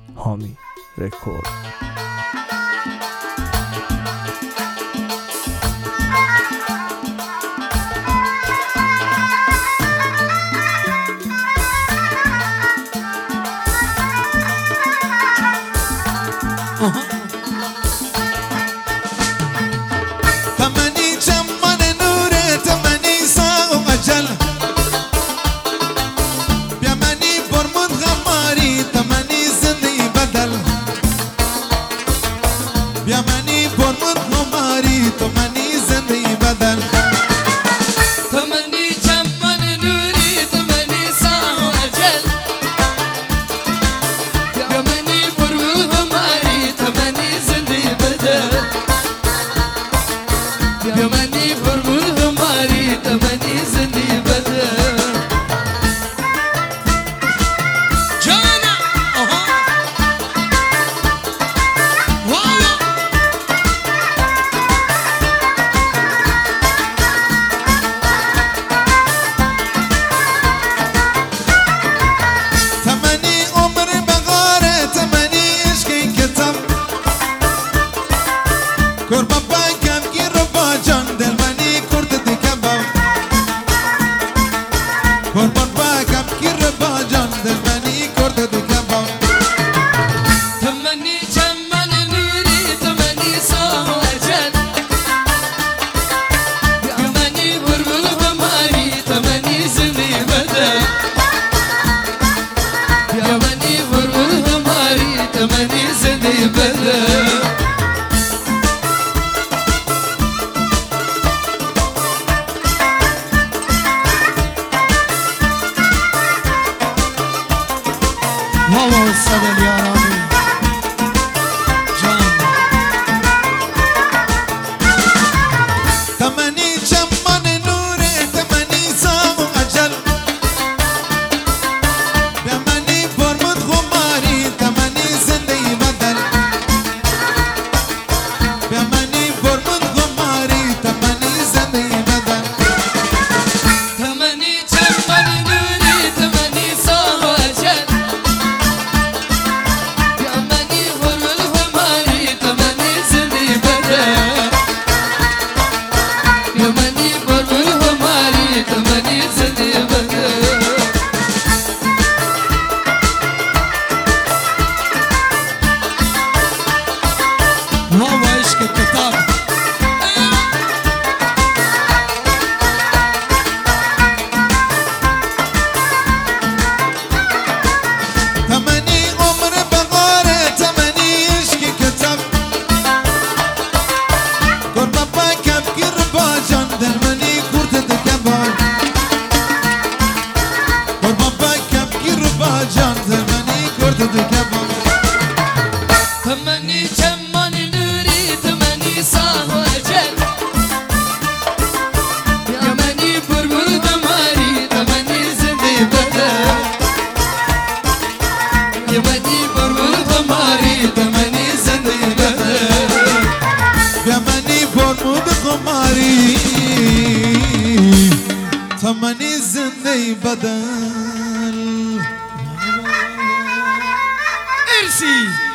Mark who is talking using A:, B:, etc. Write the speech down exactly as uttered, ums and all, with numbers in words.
A: حامی رکورد.
B: تمنی چمن نوره تمنی ساغ و اجل بیا منی برمود غماری تمنی زندگی بدل بیا منی برمود غماری تمنی زندگی بدل
C: تمنی چمن نوری تمنی ساغ و اجل بیا منی برمود غماری تمنی زندگی بدل بیا منی برمود غماری تمنی زندگی بدل جانا آها واو
B: تمنی عمر بغاره تمنی عشقی کتاب قربان بکم گیر با جان دل منی کرد دیکباب قربان بکم گیر با جان دل منی کرد دیکباب
C: تمنی چمن نوری تمنی ساغ و اجل بیا منی برمود غماری تمنی زندگی بدل بیا منی برمود غماری تمنی زندگی بدل
D: واو استاد الیارانی جان
B: تمنی چمن نوره تمنی ساغ و اجل بیا منی برمود غماری تمنی زندگی بدل بیا منی برمود غماری تمنی زندگی بدل
C: تمنی چمن نوری تمنی ساغ و اجل بیا منی برمود غماری تمنی زندگی بدل بیا منی برمود غماری تمنی زندگی بدل
D: واو عشق کتاب
B: تمنی عمر بغاره تمنی عشقی کتاب قربان بکم گیر با جان دل منی کرد دیکباب قربان بکم گیر با جان دل منی کرد دیکباب
C: تمنی چمن نوری تمنی ساغ و اجل بیا منی برمود غماری تمنی زندگی بدل بیا منی برمود غماری تمنی زندگی بدل
B: بیا منی برمود غماری تمنی زندگی بدل
D: ارسی